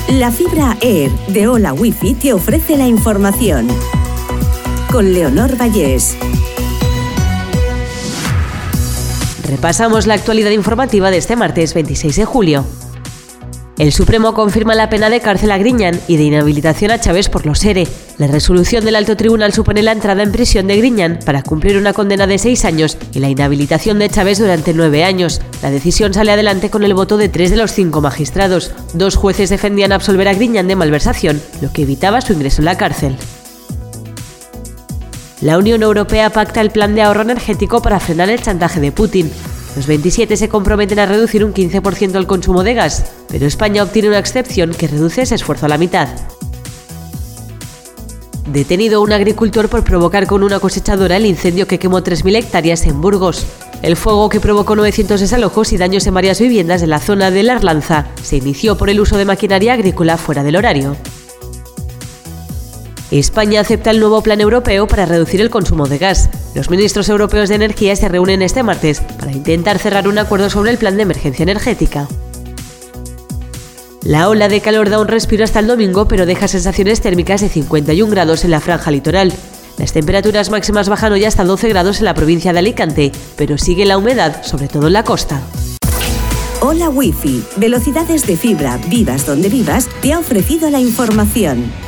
La fibra Air de Hola Wifi te ofrece la información. Con Leonor Vallés. Repasamos la actualidad informativa de este martes 26 de julio. El Supremo confirma la pena de cárcel a Griñán y de inhabilitación a Chaves por los ERE. La resolución del Alto Tribunal supone la entrada en prisión de Griñán para cumplir una condena de 6 años y la inhabilitación de Chaves durante 9 años. La decisión sale adelante con el voto de 3 de los 5 magistrados. 2 jueces defendían absolver a Griñán de malversación, lo que evitaba su ingreso en la cárcel. La Unión Europea pacta el plan de ahorro energético para frenar el chantaje de Putin. Los 27 se comprometen a reducir un 15% el consumo de gas, pero España obtiene una excepción que reduce ese esfuerzo a la mitad. Detenido un agricultor por provocar con una cosechadora el incendio que quemó 3.000 hectáreas en Burgos. El fuego, que provocó 900 desalojos y daños en varias viviendas de la zona de La Arlanza, se inició por el uso de maquinaria agrícola fuera del horario. España acepta el nuevo plan europeo para reducir el consumo de gas. Los ministros europeos de energía se reúnen este martes para intentar cerrar un acuerdo sobre el plan de emergencia energética. La ola de calor da un respiro hasta el domingo, pero deja sensaciones térmicas de 51 grados en la franja litoral. Las temperaturas máximas bajan hoy hasta 12 grados en la provincia de Alicante, pero sigue la humedad, sobre todo en la costa. Hola Wifi, velocidades de fibra, vivas donde vivas, te ha ofrecido la información.